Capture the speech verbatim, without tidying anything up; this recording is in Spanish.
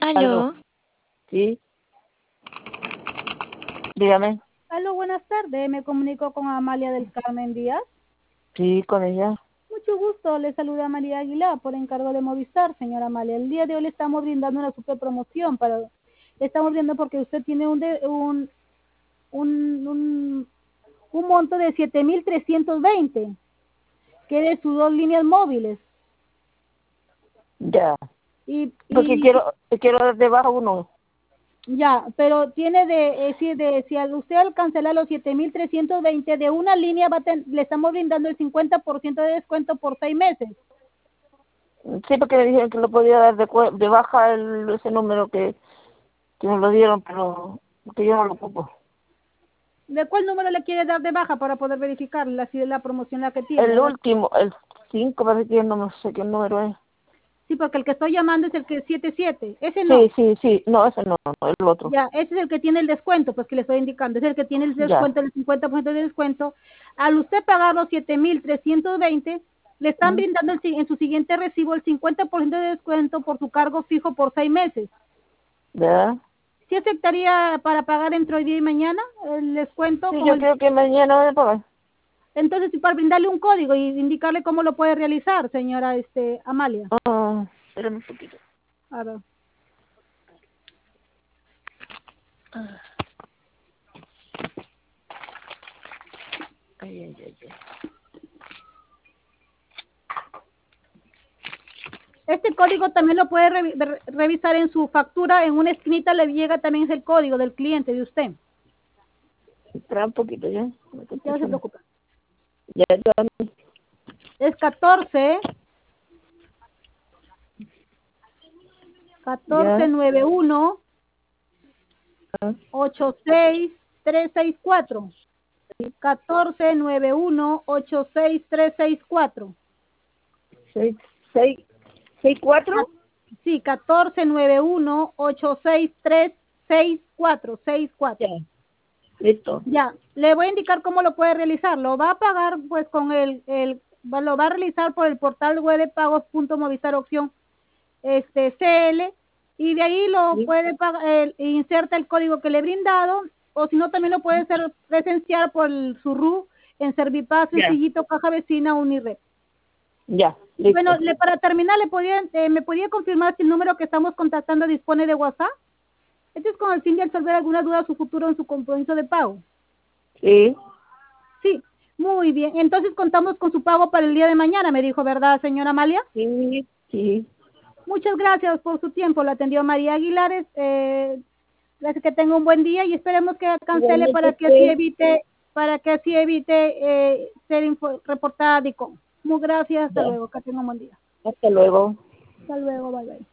Aló. Aló. Sí, dígame. Aló, buenas tardes. Me comunico con Amalia del Carmen Díaz. Sí, con ella. Mucho gusto. Le saluda María Aguilar por encargo de Movistar, señora Amalia. El día de hoy le estamos brindando una super promoción. Para, le estamos brindando porque usted tiene un, de, un, un, un, un monto de siete mil trescientos veinte, que es de sus dos líneas móviles. Ya. Y, Porque y quiero, quiero dar de baja uno. Ya, pero tiene de, eh, si, de, si al usted al cancelar los siete mil trescientos veinte de una línea, va a ten, le estamos brindando el cincuenta por ciento de descuento por seis meses. Sí, porque me dijeron que lo podía dar de, cue- de baja el, ese número que, que me lo dieron, pero que yo no lo ocupo. ¿De cuál número le quiere dar de baja para poder verificar la, si es la promoción la que tiene? El A ver. último, el cinco parece que no me sé qué número es. Sí, porque el que estoy llamando es el que es siete siete. Ese Sí, no. sí, sí. No, ese no, no, el otro. Ya, ese es el que tiene el descuento, pues que le estoy indicando. Es el que tiene el Ya. descuento, el cincuenta por ciento de descuento. Al usted pagar los siete mil trescientos veinte, le están ¿Mm? brindando el si- en su siguiente recibo el cincuenta por ciento de descuento por su cargo fijo por seis meses. ¿Verdad? ¿Sí aceptaría para pagar entre hoy día y mañana el descuento? Sí, Con yo el, creo que mañana voy a pagar. entonces, para brindarle un código y indicarle cómo lo puede realizar, señora este Amalia. Ah, espérame un poquito. A ver. Ay, ay, ay, ay. Este código también lo puede revi- re- revisar en su factura. En una esquinita le llega también es el código del cliente de usted. Espera un poquito ya. No te Ya no se escucho. preocupe. Ya está. Es catorce, catorce Ya. nueve uno Ah, ocho seis tres seis cuatro. catorce nueve uno ocho seis tres seis cuatro. seis, seis, seis, cuatro. Sí, catorce nueve uno ocho seis tres seis cuatro, seis cuatro. Ya. Listo. Ya, le voy a indicar cómo lo puede realizar. Lo va a pagar pues con el, el va- lo va a realizar por el portal web de pagos punto movistar opción este C L, y de ahí lo Sí. puede pagar, eh, inserta el código que le he brindado, o si no también lo puede hacer presencial por el, su R U en Servipaz, Ya. Sencillito, Caja Vecina, Unired. Ya. Bueno, Listo. le, para terminar, ¿le podía, eh, ¿me podía confirmar si el número que estamos contactando dispone de WhatsApp? Esto es con el fin de resolver alguna duda a su futuro en su compromiso de pago. Sí. Sí, muy bien. Entonces contamos con su pago para el día de mañana, me dijo, ¿verdad, señora Amalia? Sí. Sí. Muchas gracias por su tiempo. La atendió María Aguilares. Eh, gracias, que tenga un buen día y esperemos que cancele Igualmente para que así usted. evite, para que así evite eh, ser info- reportada a DICOM. Muy gracias. Hasta Ya. luego. Que tenga un buen día. Hasta luego. Hasta luego. Bye bye.